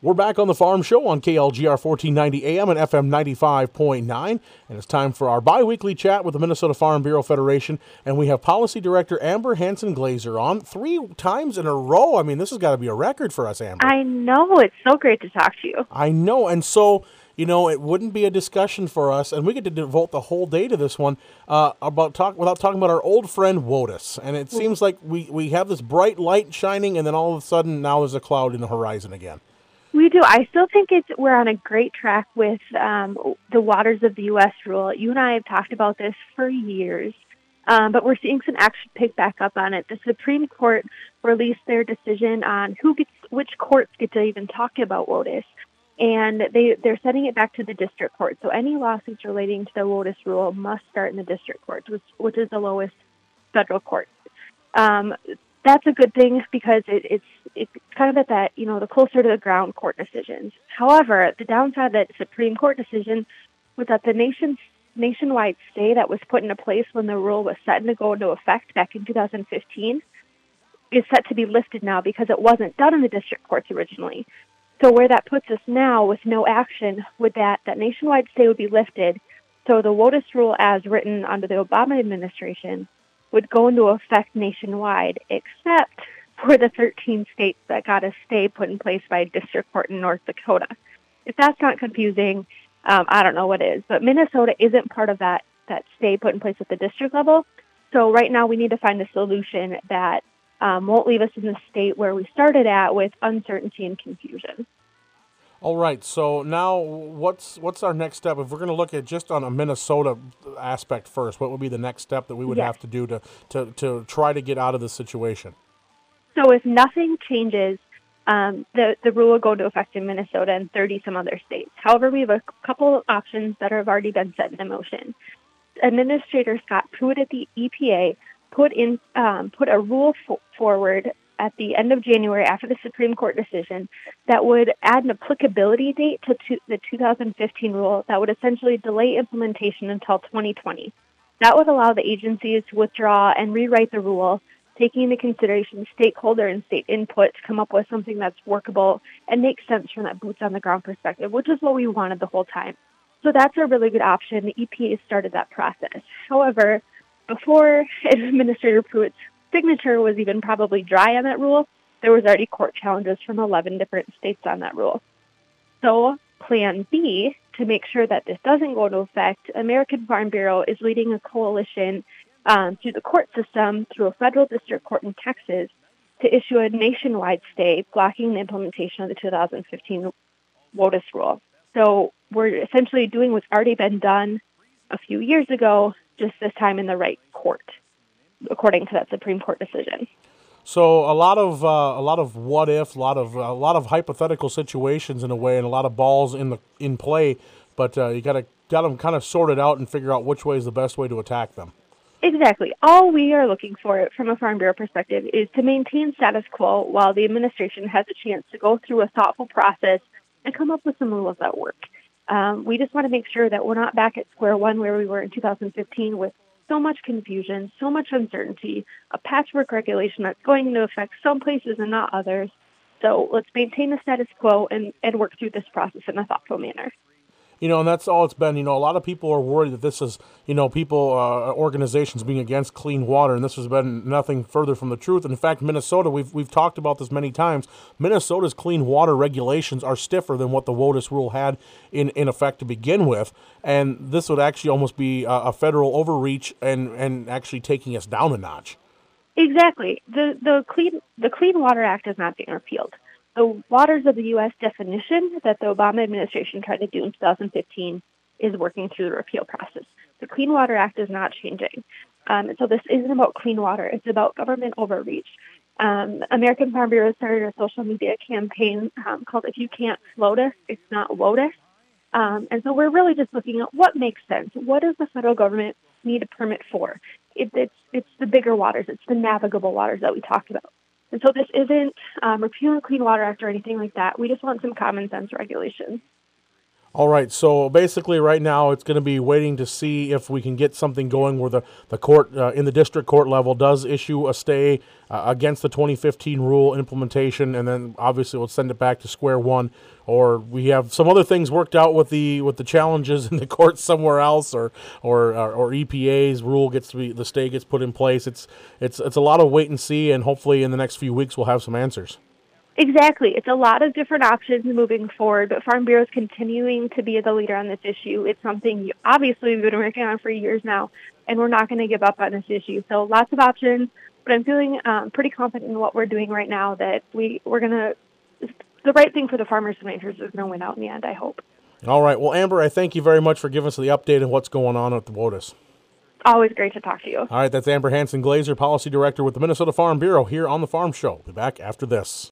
We're back on the Farm Show on KLGR 1490 AM and FM 95.9, and it's time for our bi-weekly chat with the Minnesota Farm Bureau Federation, and we have Policy Director Amber Hanson-Glazer on 3 times in a row. I mean, this has got to be a record for us, Amber. I know. It's so great to talk to you. I know, and so, it wouldn't be a discussion for us, and we get to devote the whole day to this one, without talking about our old friend WOTUS. And it seems like we have this bright light shining, and then all of a sudden now there's a cloud in the horizon again. We do. I still think we're on a great track with the Waters of the U.S. rule. You and I have talked about this for years, but we're seeing some action pick back up on it. The Supreme Court released their decision on which courts get to even talk about WOTUS, and they're sending it back to the district court. So any lawsuits relating to the WOTUS rule must start in the district court, which is the lowest federal court. That's a good thing because it's kind of at that, the closer to the ground court decisions. However, the downside of that Supreme Court decision was that the nationwide stay that was put into place when the rule was set to go into effect back in 2015 is set to be lifted now because it wasn't done in the district courts originally. So where that puts us now with no action with that nationwide stay would be lifted. So the WOTUS rule as written under the Obama administration would go into effect nationwide, except for the 13 states that got a stay put in place by a district court in North Dakota. If that's not confusing, I don't know what is. But Minnesota isn't part of that stay put in place at the district level. So right now we need to find a solution that won't leave us in the state where we started at with uncertainty and confusion. All right, so now what's our next step? If we're going to look at just on a Minnesota aspect first, what would be the next step that we would have to do to try to get out of this situation? So if nothing changes, the rule will go into effect in Minnesota and 30-some other states. However, we have a couple of options that have already been set into motion. Administrator Scott Pruitt at the EPA put a rule forward at the end of January after the Supreme Court decision that would add an applicability date to the 2015 rule that would essentially delay implementation until 2020. That would allow the agencies to withdraw and rewrite the rule, taking into consideration stakeholder and state input to come up with something that's workable and makes sense from that boots-on-the-ground perspective, which is what we wanted the whole time. So that's a really good option. The EPA started that process. However, before Administrator Pruitt's signature was even probably dry on that rule, there was already court challenges from 11 different states on that rule. So Plan B, to make sure that this doesn't go into effect, American Farm Bureau is leading a coalition through the court system, through a federal district court in Texas, to issue a nationwide stay blocking the implementation of the 2015 WOTUS rule. So we're essentially doing what's already been done a few years ago, just this time in the right court, according to that Supreme Court decision. So a lot of what if, a lot of hypothetical situations in a way, and a lot of balls in play. But you got them kind of sorted out and figure out which way is the best way to attack them. Exactly. All we are looking for from a Farm Bureau perspective is to maintain status quo while the administration has a chance to go through a thoughtful process and come up with some rules that work. We just want to make sure that we're not back at square one where we were in 2015 with so much confusion, so much uncertainty, a patchwork regulation that's going to affect some places and not others. So let's maintain the status quo and work through this process in a thoughtful manner. And that's all it's been. A lot of people are worried that this is, organizations being against clean water, and this has been nothing further from the truth. And in fact, Minnesota, we've talked about this many times, Minnesota's clean water regulations are stiffer than what the WOTUS rule had in effect to begin with. And this would actually almost be a federal overreach and actually taking us down a notch. Exactly. The Clean Water Act is not being repealed. The Waters of the U.S. definition that the Obama administration tried to do in 2015 is working through the repeal process. The Clean Water Act is not changing. And so this isn't about clean water. It's about government overreach. American Farm Bureau started a social media campaign called If You Can't Float Us, It's Not WOTUS. And so we're really just looking at what makes sense. What does the federal government need a permit for? It's the bigger waters. It's the navigable waters that we talked about. And so this isn't repealing the Clean Water Act or anything like that. We just want some common sense regulations. All right, so basically right now it's going to be waiting to see if we can get something going where the court in the district court level does issue a stay against the 2015 rule implementation, and then obviously we'll send it back to square one, or we have some other things worked out with the challenges in the courts somewhere else, or EPA's rule gets to be, the stay gets put in place. It's a lot of wait and see, and hopefully in the next few weeks we'll have some answers. Exactly. It's a lot of different options moving forward, but Farm Bureau is continuing to be the leader on this issue. It's something obviously we've been working on for years now, and we're not going to give up on this issue. So lots of options, but I'm feeling pretty confident in what we're doing right now that we're going to, the right thing for the farmers and ranchers is going to win out in the end, I hope. All right. Well, Amber, I thank you very much for giving us the update on what's going on at the WOTUS. Always great to talk to you. All right. That's Amber Hanson-Glazer, Policy Director with the Minnesota Farm Bureau here on The Farm Show. We'll be back after this.